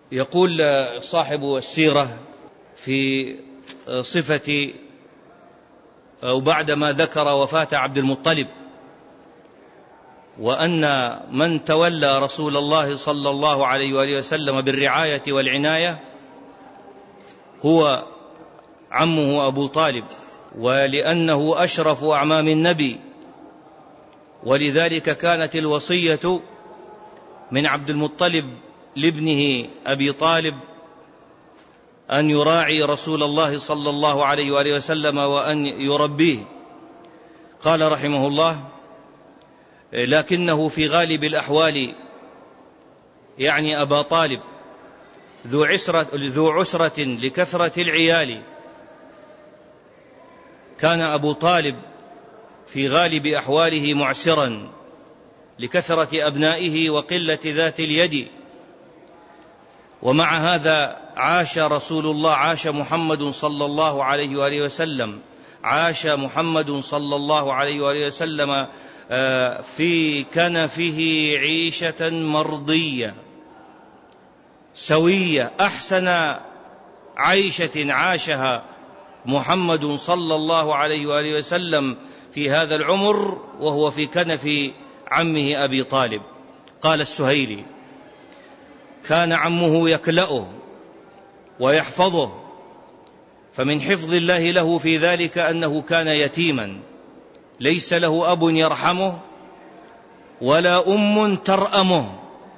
يقول صاحب السيرة في صفة أو بعدما ذكر وفاة عبد المطلب وأن من تولى رسول الله صلى الله عليه وآله وسلم بالرعاية والعناية هو عمه أبو طالب، ولأنه أشرف أعمام النبي، ولذلك كانت الوصية من عبد المطلب لابنه أبي طالب أن يراعي رسول الله صلى الله عليه وآله وسلم وأن يربيه. قال رحمه الله: لكنه في غالب الأحوال، يعني أبا طالب، ذو عسرة لكثرة العيال. كان أبو طالب في غالب أحواله معسرا لكثرة أبنائه وقلة ذات اليد، ومع هذا عاش محمد صلى الله عليه وآله وسلم في كنفه عيشة مرضية سوية، أحسن عيشة عاشها محمد صلى الله عليه وآله وسلم في هذا العمر وهو في كنف عمه أبي طالب. قال السهيلي: كان عمه يكلأه ويحفظه، فمن حفظ الله له في ذلك أنه كان يتيما ليس له أب يرحمه ولا أم ترأمه،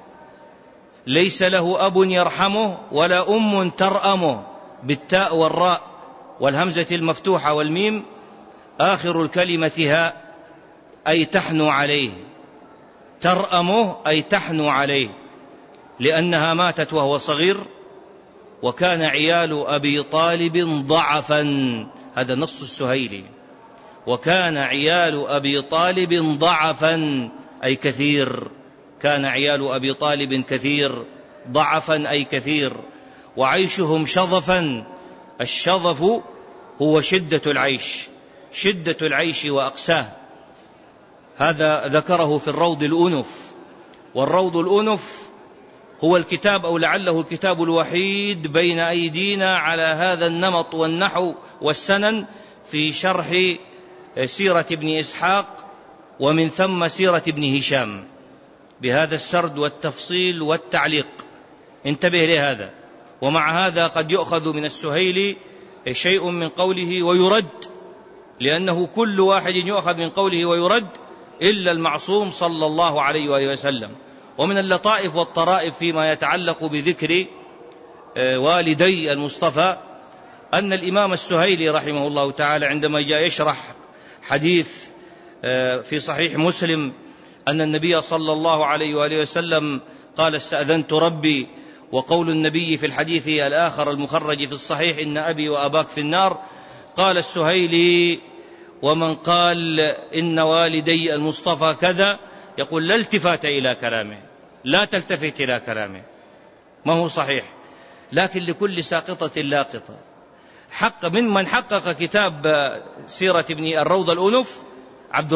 بالتاء والراء والهمزة المفتوحة والميم آخر الكلمة هاء، أي تحنو عليه، ترأمه أي تحنو عليه، لأنها ماتت وهو صغير. وكان عيال أبي طالب ضعفا، هذا نص السهيلي، وكان عيال أبي طالب ضعفا أي كثير، كان عيال أبي طالب كثير، ضعفا أي كثير، وعيشهم شظفا. الشظف هو شدة العيش وأقساه. هذا ذكره في الروض الأنف، والروض الأنف هو الكتاب أو لعله الكتاب الوحيد بين أيدينا على هذا النمط والنحو والسنن في شرح سيرة ابن إسحاق ومن ثم سيرة ابن هشام، بهذا السرد والتفصيل والتعليق. انتبه لهذا. ومع هذا قد يؤخذ من السهيلي شيء من قوله ويرد، لأنه كل واحد يؤخذ من قوله ويرد إلا المعصوم صلى الله عليه وآله وسلم. ومن اللطائف والطرائف فيما يتعلق بذكر والدي المصطفى أن الإمام السهيلي رحمه الله تعالى عندما جاء يشرح حديث في صحيح مسلم أن النبي صلى الله عليه وآله وسلم قال: استأذنت ربي، وقول النبي في الحديث الآخر المخرج في الصحيح: إن أبي وأباك في النار. قال السهيلي: ومن قال إن والدي المصطفى كذا، يقول لا التفات إلى كلامه، لا تلتفت إلى كلامه، ما هو صحيح. لكن لكل ساقطة لاقطة. من حقق كتاب سيرة ابن الروض الأنف عبد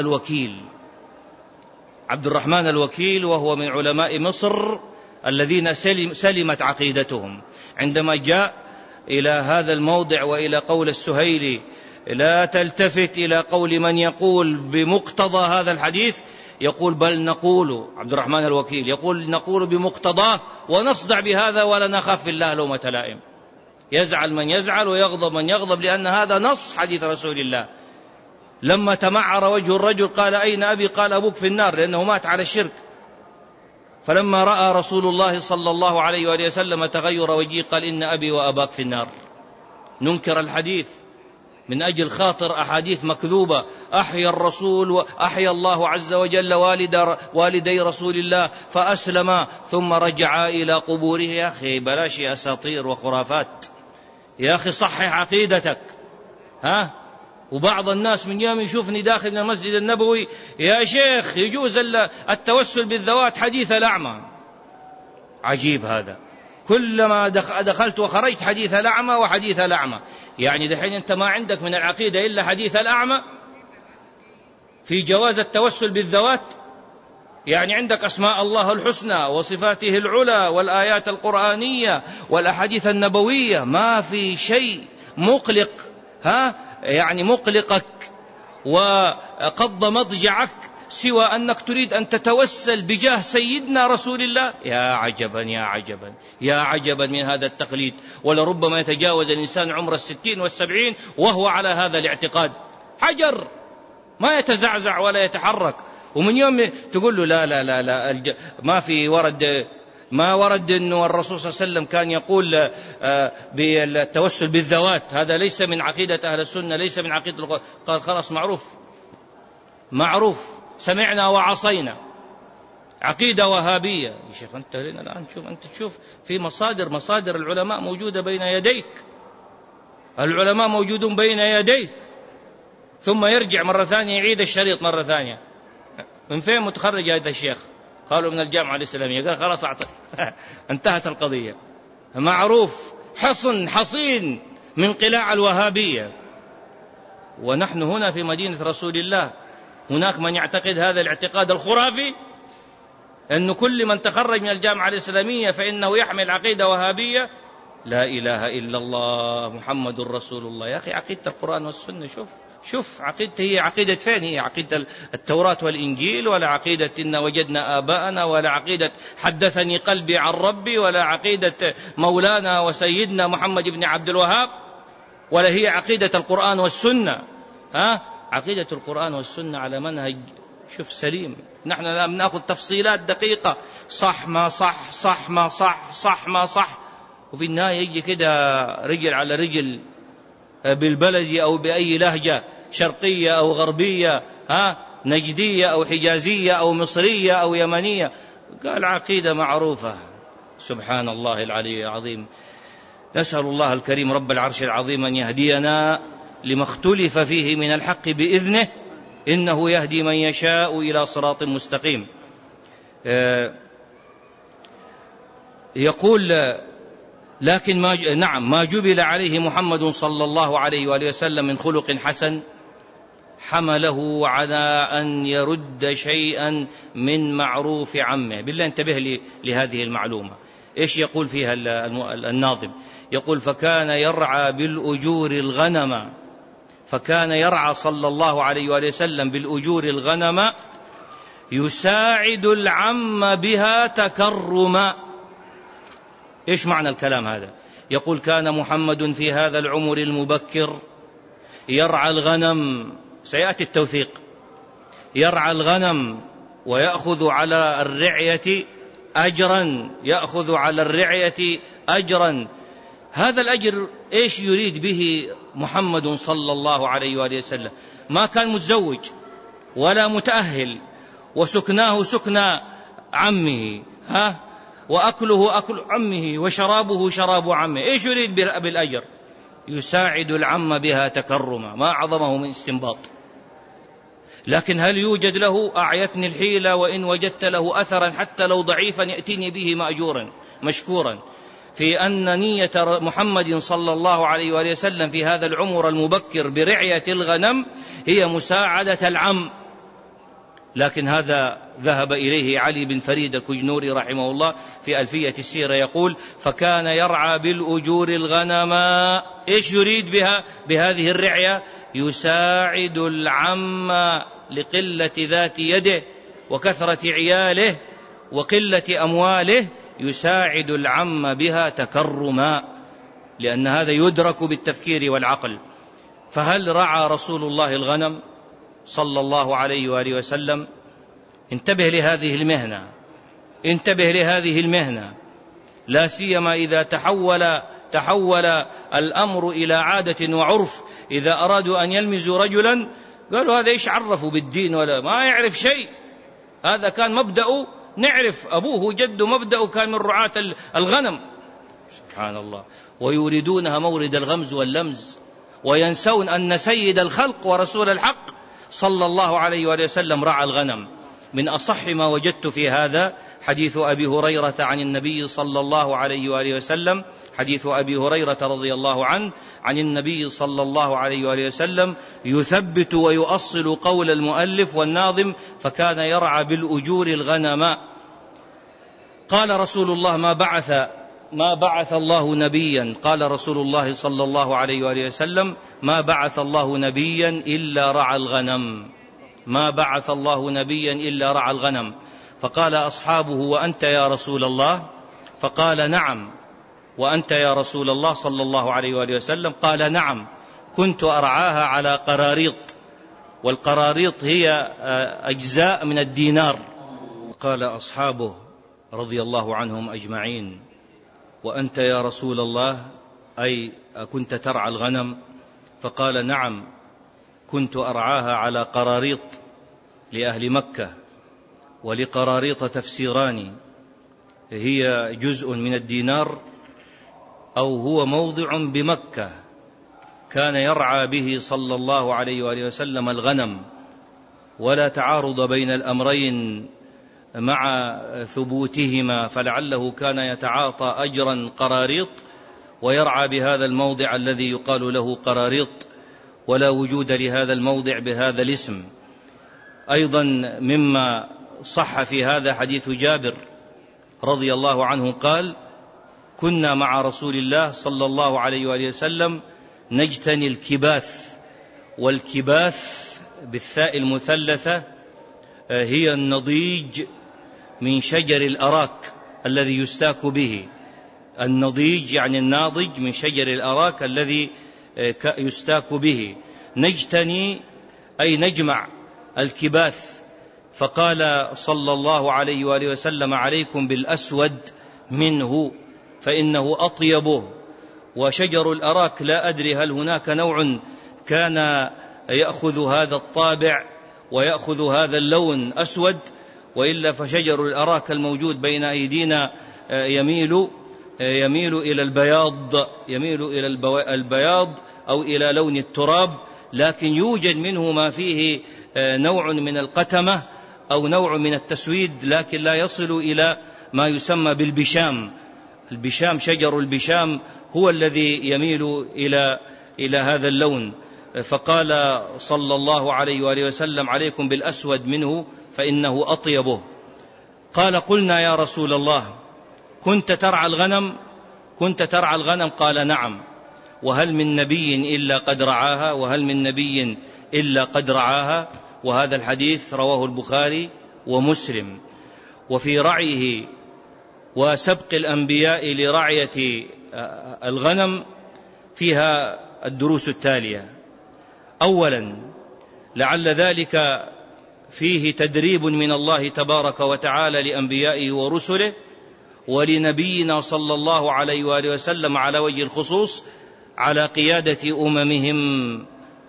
الرحمن الوكيل، وهو من علماء مصر الذين سلمت عقيدتهم. عندما جاء إلى هذا الموضع وإلى قول السهيلي: لا تلتفت إلى قول من يقول بمقتضى هذا الحديث، يقول: بل نقول، عبد الرحمن الوكيل يقول: نقول بمقتضاه ونصدع بهذا ولا نخاف في الله لومة لائم. يزعل من يزعل ويغضب من يغضب، لأن هذا نص حديث رسول الله. لما تمعر وجه الرجل قال: أين أبي؟ قال: أبوك في النار، لأنه مات على الشرك. فلما رأى رسول الله صلى الله عليه وآله وسلم تغير وجهه قال: إن أبي وأباك في النار. ننكر الحديث من أجل خاطر أحاديث مكذوبة. أحيا الرسول وأحيا الله عز وجل والدي رسول الله فأسلما ثم رجعا إلى قبوره. يا أخي بلاش أساطير وخرافات، يا أخي صحح عقيدتك. وبعض الناس من يوم يشوفني داخل من المسجد النبوي: يا شيخ يجوز التوسل بالذوات حديث الأعمى. عجيب هذا، كلما دخلت وخرجت حديث الأعمى وحديث الأعمى. يعني دحين أنت ما عندك من العقيدة إلا حديث الأعمى في جواز التوسل بالذوات؟ يعني عندك أسماء الله الحسنى وصفاته العلى والآيات القرآنية والأحاديث النبوية، ما في شيء مقلق يعني مقلقك وقض مضجعك سوى أنك تريد أن تتوسل بجاه سيدنا رسول الله. يا عجبا يا عجبا يا عجبا من هذا التقليد، ولربما يتجاوز الإنسان عمر 60 و70 وهو على هذا الاعتقاد، حجر ما يتزعزع ولا يتحرك. ومن يوم تقول له لا لا لا لا ما في ورد، ما ورد أنه الرسول صلى الله عليه وسلم كان يقول بالتوسل بالذوات، هذا ليس من عقيدة أهل السنة، ليس من عقيدة القرآن. قال خلاص معروف سمعنا وعصينا، عقيدة وهابية. يا شيخ أنت الآن أنت تشوف في مصادر العلماء موجودة بين يديك، العلماء موجودون بين يديك، ثم يرجع مرة ثانية يعيد الشريط مرة ثانية. من فين متخرج هذا الشيخ؟ قالوا من الجامعة الإسلامية. قال خلاص انتهت القضية. معروف حصين من قلاع الوهابية. ونحن هنا في مدينة رسول الله، هناك من يعتقد هذا الاعتقاد الخرافي أن كل من تخرج من الجامعة الإسلامية فإنه يحمل عقيدة وهابية. لا إله إلا الله محمد رسول الله. يا أخي عقيدة القرآن والسنة شوف عقيدته هي عقيدة فين؟ هي عقيدة التوراة والإنجيل، ولا عقيدة إن وجدنا آباءنا، ولا عقيدة حدثني قلبي عن ربي، ولا عقيدة مولانا وسيدنا محمد بن عبد الوهاب، ولا هي عقيدة القرآن والسنة. عقيدة القرآن والسنة على منهج سليم. نحن لا بناخذ تفصيلات دقيقة، صح ما صح، صح ما صح، صح ما صح، وفي النهاية يجي كده رجل على رجل بالبلدي أو بأي لهجة شرقية أو غربية، نجدية أو حجازية أو مصرية أو يمنية، قال عقيدة معروفة. سبحان الله العلي العظيم. نسأل الله الكريم رب العرش العظيم أن يهدينا لما اختلف فيه من الحق بإذنه، إنه يهدي من يشاء إلى صراط مستقيم. يقول لكن ما جبل عليه محمد صلى الله عليه وآله وسلم من خلق حسن حمله على أن يرد شيئا من معروف عمه. بالله انتبه لهذه المعلومة. إيش يقول فيها الناظم؟ يقول فكان يرعى بالأجور الغنم، فكان يرعى صلى الله عليه وآله وسلم بالأجور الغنم يساعد العم بها تكرما. إيش معنى الكلام هذا؟ يقول كان محمد في هذا العمر المبكر يرعى الغنم، سيأتي التوثيق، يرعى الغنم ويأخذ على الرعية أجرا، يأخذ على الرعية أجرا. هذا الأجر إيش يريد به محمد صلى الله عليه وآله وسلم؟ ما كان متزوج ولا متأهل، وسكناه سكن عمه، وأكله أكل عمه، وشرابه شراب عمه. إيش يريد بالأجر؟ يساعد العم بها تكرما. ما أعظمه من استنباط. لكن هل يوجد له؟ أعيتني الحيلة وإن وجدت له أثرا حتى لو ضعيفا يأتيني به مأجورا مشكورا، في أن نية محمد صلى الله عليه وآله وسلم في هذا العمر المبكر برعية الغنم هي مساعدة العم. لكن هذا ذهب إليه علي بن فريد الكجنوري رحمه الله في ألفية السيرة، يقول فكان يرعى بالأجور الغنم. إيش يريد بهذه الرعية؟ يساعد العم لقلة ذات يده وكثرة عياله وقلة أمواله، يساعد العم بها تكرما، لأن هذا يدرك بالتفكير والعقل. فهل رعى رسول الله الغنم صلى الله عليه وآله وسلم؟ انتبه لهذه المهنة، انتبه لهذه المهنة، لا سيما إذا تحول الأمر إلى عادة وعرف. إذا أرادوا أن يلمزوا رجلا قالوا هذا إيش عرفوا بالدين ولا ما يعرف شيء، هذا كان مبدأه نعرف أبوه وجده مبدأه كان من رعاة الغنم. سبحان الله. ويريدونها مورد الغمز واللمز، وينسون أن سيد الخلق ورسول الحق صلى الله عليه وآله وسلم رعى الغنم. من أصح ما وجدت في هذا حديث أبي هريرة عن النبي صلى الله عليه وآله وسلم، حديث أبي هريرة رضي الله عنه عن النبي صلى الله عليه وآله وسلم يثبت ويؤصل قول المؤلف والناظم: فكان يرعى بالأجور الغنم. قال رسول الله: ما بعث الله نبيا، قال رسول الله صلى الله عليه وآله وسلم: ما بعث الله نبيا إلا رعى الغنم، ما بعث الله نبيا إلا رعى الغنم. فقال أصحابه: وأنت يا رسول الله؟ فقال: نعم. وأنت يا رسول الله صلى الله عليه وآله وسلم؟ قال: نعم، كنت أرعاها على قراريط، والقراريط هي أجزاء من الدينار. قال أصحابه رضي الله عنهم أجمعين: وأنت يا رسول الله أي كنت ترعى الغنم؟ فقال: نعم، كنت أرعاها على قراريط لأهل مكة. ولقراريط تفسيران: هي جزء من الدينار، أو هو موضع بمكة كان يرعى به صلى الله عليه وآله وسلم الغنم، ولا تعارض بين الأمرين مع ثبوتهما، فلعله كان يتعاطى أجرا قراريط ويرعى بهذا الموضع الذي يقال له قراريط، ولا وجود لهذا الموضع بهذا الاسم. أيضا مما صح في هذا حديث جابر رضي الله عنه قال: كنا مع رسول الله صلى الله عليه وآله وسلم نجتني الكباث. والكباث بالثاء المثلثة هي النضيج من شجر الأراك الذي يستاك به. النضيج يعني الناضج من شجر الأراك الذي يستاك به. نجتني أي نجمع الكباث. فقال صلى الله عليه وآله وسلم: عليكم بالأسود منه فإنه أطيبه. وشجر الأراك لا أدري هل هناك نوع كان يأخذ هذا الطابع ويأخذ هذا اللون أسود، وإلا فشجر الأراك الموجود بين أيدينا يميل إلى البياض أو إلى لون التراب، لكن يوجد منه ما فيه نوع من القتمة أو نوع من التسويد، لكن لا يصل إلى ما يسمى بالبشام. البشام، شجر البشام هو الذي يميل إلى هذا اللون. فقال صلى الله عليه وآله وسلم: عليكم بالأسود منه فإنه أطيبه. قال: قلنا يا رسول الله كنت ترعى الغنم؟ كنت ترعى الغنم؟ قال: نعم. وهل من نبي إلا قد رعاها؟ وهل من نبي إلا قد رعاها؟ وهذا الحديث رواه البخاري ومسلم. وفي رعيه وسبق الأنبياء لرعية الغنم فيها الدروس التالية: أولا، لعل ذلك فيه تدريب من الله تبارك وتعالى لأنبيائه ورسله، ولنبينا صلى الله عليه وآله وسلم على وجه الخصوص، على قيادة أممهم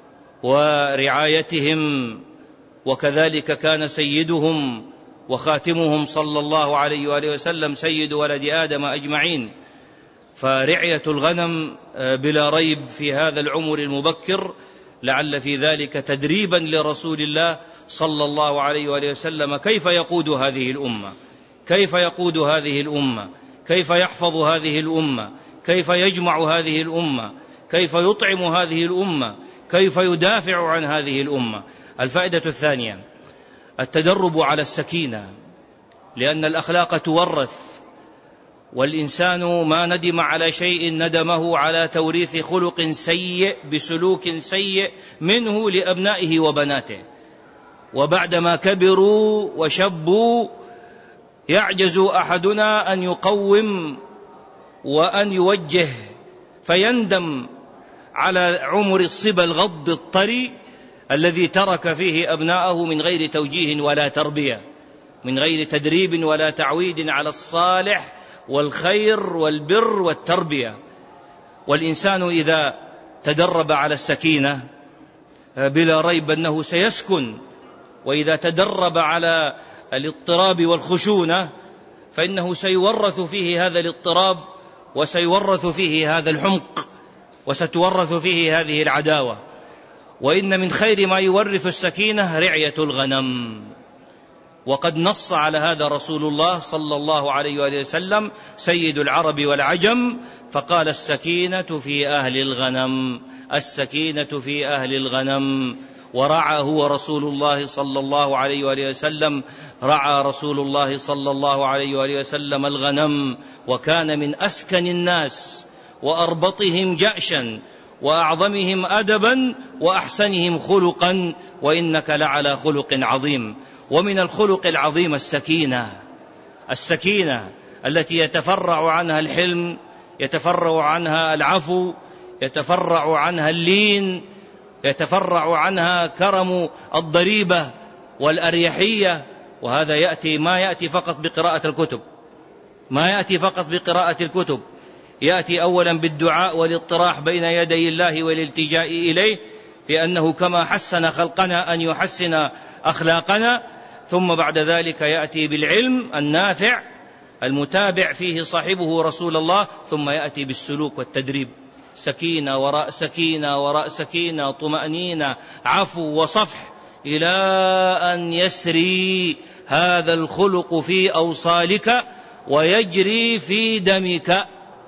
ورعايتهم. وكذلك كان سيدهم وخاتمهم صلى الله عليه وآله وسلم سيد ولد آدم أجمعين. فرعية الغنم بلا ريب في هذا العمر المبكر لعل في ذلك تدريبا لرسول الله صلى الله عليه وآله وسلم كيف يقود هذه الأمة، كيف يقود هذه الأمة، كيف يحفظ هذه الأمة، كيف يجمع هذه الأمة، كيف يطعم هذه الأمة، كيف يدافع عن هذه الأمة. الفائدة الثانية: التدرب على السكينة، لأن الأخلاق تورث، والإنسان ما ندم على شيء ندمه على توريث خلق سيء بسلوك سيء منه لأبنائه وبناته. وبعدما كبروا وشبوا يعجز أحدنا أن يقوم وأن يوجه، فيندم على عمر الصبا الغض الطري الذي ترك فيه أبناءه من غير توجيه ولا تربية، من غير تدريب ولا تعويد على الصالح والخير والبر والتربية. والإنسان إذا تدرب على السكينة بلا ريب أنه سيسكن، وإذا تدرب على الاضطراب والخشونة فإنه سيورث فيه هذا الاضطراب، وسيورث فيه هذا الحمق، وستورث فيه هذه العداوة. وإن من خير ما يورث السكينة رعية الغنم، وقد نص على هذا رسول الله صلى الله عليه وآله وسلم سيد العرب والعجم، فقال السكينة في أهل الغنم، السكينة في أهل الغنم. ورعى هو رسول الله صلى الله عليه وآله وسلم، رعى رسول الله صلى الله عليه وآله وسلم الغنم، وكان من أسكن الناس وأربطهم جأشا وأعظمهم أدبا وأحسنهم خلقا، وإنك لعلى خلق عظيم. ومن الخلق العظيم السكينة التي يتفرع عنها الحلم، يتفرع عنها العفو، يتفرع عنها اللين، يتفرع عنها كرم الضريبة والأريحية. وهذا ما يأتي فقط بقراءة الكتب، ما يأتي فقط بقراءة الكتب، يأتي أولا بالدعاء والاضطراح بين يدي الله والالتجاء إليه، في أنه كما حسن خلقنا أن يحسن أخلاقنا، ثم بعد ذلك يأتي بالعلم النافع المتابع فيه صاحبه رسول الله، ثم يأتي بالسلوك والتدريب، سكينة وراء سكينة وراء سكينة، طمأنينة، عفو وصفح، إلى أن يسري هذا الخلق في أوصالك ويجري في دمك.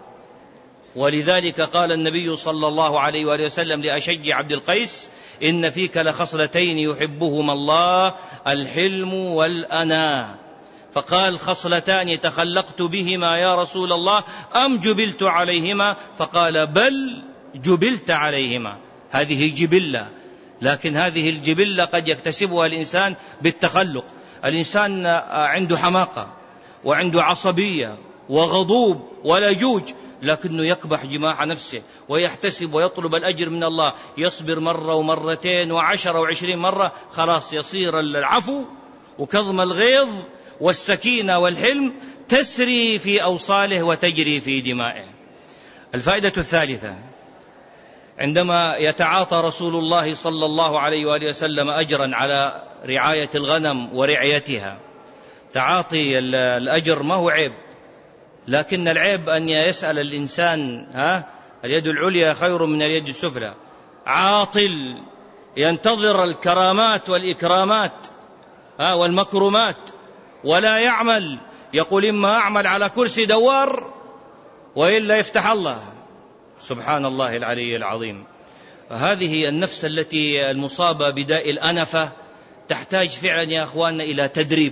ولذلك قال النبي صلى الله عليه وآله وسلم لأشج عبد القيس: إن فيك لخصلتين يحبهما الله، الحلم والأناة. فقال: خصلتان تخلقت بهما يا رسول الله أم جبلت عليهما؟ فقال: بل جبلت عليهما. هذه جبلة، لكن هذه الجبلة قد يكتسبها الإنسان بالتخلق. الإنسان عنده حماقة وعنده عصبية وغضوب ولجوج، لكنه يكبح جماح نفسه ويحتسب ويطلب الأجر من الله، يصبر مرة ومرتين وعشر وعشرين مرة، خلاص يصير العفو وكظم الغيظ والسكينة والحلم تسري في أوصاله وتجري في دمائه. الفائدة الثالثة: عندما يتعاطى رسول الله صلى الله عليه وآله وسلم أجرا على رعاية الغنم ورعايتها، تعاطي الأجر ما هو عيب، لكن العيب أن يسأل الإنسان اليد العليا خير من اليد السفلى، عاطل ينتظر الكرامات والإكرامات والمكرمات ولا يعمل، يقول إما أعمل على كرسي دوار وإلا يفتح الله. سبحان الله العلي العظيم. هذه النفس التي المصابة بداء الأنفة تحتاج فعلا يا أخواننا إلى تدريب.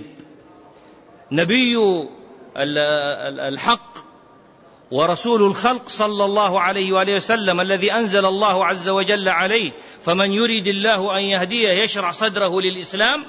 نبي الحق ورسول الخلق صلى الله عليه وآله وسلم الذي أنزل الله عز وجل عليه: فمن يريد الله أن يهديه يشرح صدره للإسلام،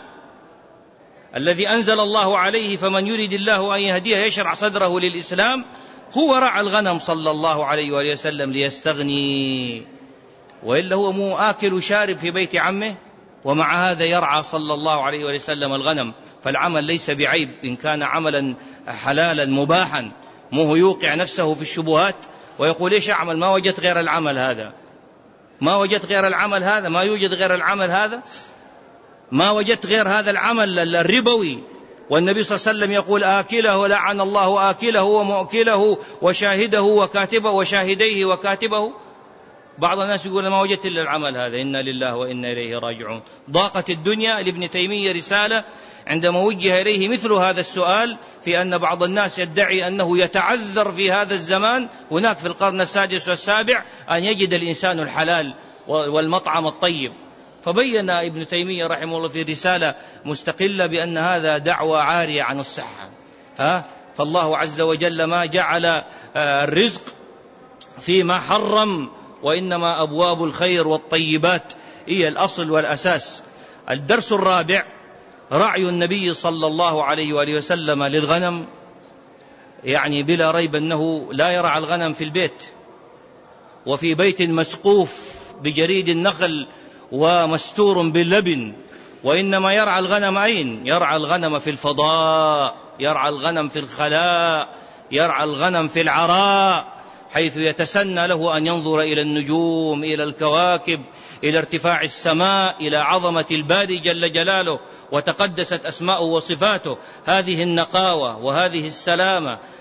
الذي أنزل الله عليه فمن يريد الله أن يهديه يشرح صدره للإسلام، هو رعى الغنم صلى الله عليه وآله وسلم ليستغني، وإلا هو مو آكل وشارب في بيت عمه، ومع هذا يرعى صلى الله عليه وآله وسلم الغنم. فالعمل ليس بعيب إن كان عملا حلالا مباحا، مو يوقع نفسه في الشبهات ويقول: إيش أعمل؟ ما وجدت غير العمل هذا، ما وجدت غير العمل هذا، ما يوجد غير العمل هذا، ما وجدت غير هذا العمل الربوي. والنبي صلى الله عليه وسلم يقول: آكله لعن الله آكله ومؤكله وشاهده وكاتبه وشاهديه وكاتبه. بعض الناس يقول: ما وجدت إلا العمل هذا، إنا لله وإنا إليه راجعون. ضاقت الدنيا. لابن تيمية رسالة عندما وجه إليه مثل هذا السؤال، في أن بعض الناس يدعي أنه يتعذر في هذا الزمان هناك في القرن السادس والسابع أن يجد الإنسان الحلال والمطعم الطيب. فبين ابن تيمية رحمه الله في رسالة مستقلة بأن هذا دعوة عارية عن الصحة. فالله عز وجل ما جعل الرزق فيما حرم، وإنما أبواب الخير والطيبات هي الأصل والأساس. الدرس الرابع: رعي النبي صلى الله عليه وآله وسلم للغنم. يعني بلا ريب أنه لا يرعى الغنم في البيت وفي بيت مسقوف بجريد النخل ومستور باللبن، وإنما يرعى الغنم أين؟ يرعى الغنم في الفضاء، يرعى الغنم في الخلاء، يرعى الغنم في العراء، حيث يتسنى له أن ينظر إلى النجوم، إلى الكواكب، إلى ارتفاع السماء، إلى عظمة الباري جل جلاله وتقدست أسماؤه وصفاته. هذه النقاوة وهذه السلامة،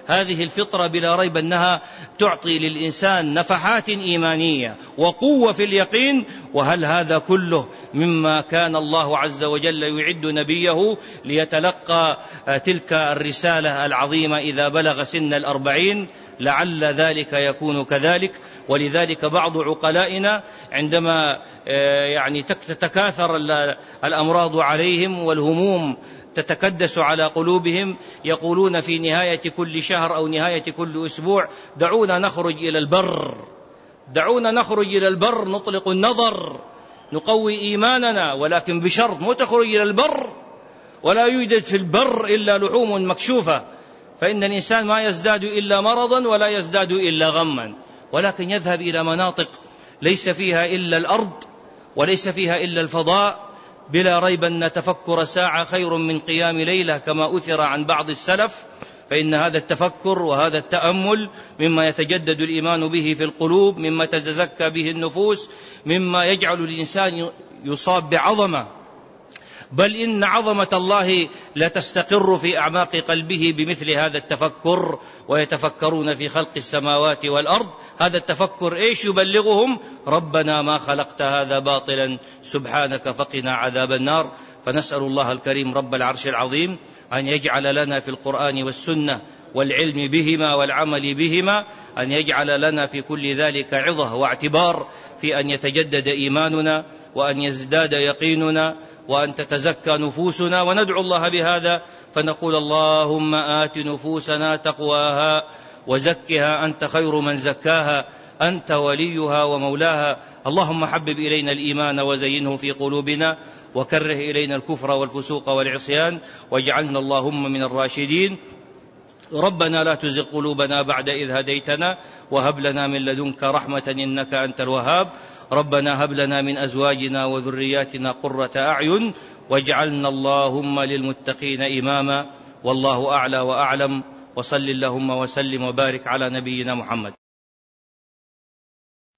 هذه الفطرة بلا ريب أنها تعطي للإنسان نفحات إيمانية وقوة في اليقين. وهل هذا كله مما كان الله عز وجل يعد نبيه ليتلقى تلك الرسالة العظيمة إذا بلغ سن 40؟ لعل ذلك يكون كذلك. ولذلك بعض عقلائنا عندما تتكاثر الأمراض عليهم والهموم تتكدس على قلوبهم يقولون في نهاية كل شهر أو نهاية كل أسبوع: دعونا نخرج إلى البر، دعونا نخرج إلى البر، نطلق النظر، نقوي إيماننا، ولكن بشرط مو تخرج إلى البر ولا يوجد في البر إلا لحوم مكشوفة، فإن الإنسان ما يزداد إلا مرضا ولا يزداد إلا غما، ولكن يذهب إلى مناطق ليس فيها إلا الأرض وليس فيها إلا الفضاء. بلا ريب أن تفكر ساعة خير من قيام ليلة كما أثر عن بعض السلف، فإن هذا التفكر وهذا التأمل مما يتجدد الإيمان به في القلوب، مما تتزكى به النفوس، مما يجعل الإنسان يصاب بعظمة، بل إن عظمة الله لا تستقر في أعماق قلبه بمثل هذا التفكر. ويتفكرون في خلق السماوات والأرض، هذا التفكر إيش يبلغهم؟ ربنا ما خلقت هذا باطلا سبحانك فقنا عذاب النار. فنسأل الله الكريم رب العرش العظيم أن يجعل لنا في القرآن والسنة والعلم بهما والعمل بهما، أن يجعل لنا في كل ذلك عظة واعتبار في أن يتجدد إيماننا وأن يزداد يقيننا وأن تتزكى نفوسنا. وندعو الله بهذا فنقول: اللهم آت نفوسنا تقواها وزكها أنت خير من زكاها، أنت وليها ومولاها. اللهم حبب إلينا الإيمان وزينه في قلوبنا، وكره إلينا الكفر والفسوق والعصيان، واجعلنا اللهم من الراشدين. ربنا لا تزغ قلوبنا بعد إذ هديتنا وهب لنا من لدنك رحمة إنك أنت الوهاب. ربنا هب لنا من أزواجنا وذرياتنا قرة أعين واجعلنا اللهم للمتقين إماما. والله أعلى وأعلم، وصل اللهم وسلم وبارك على نبينا محمد.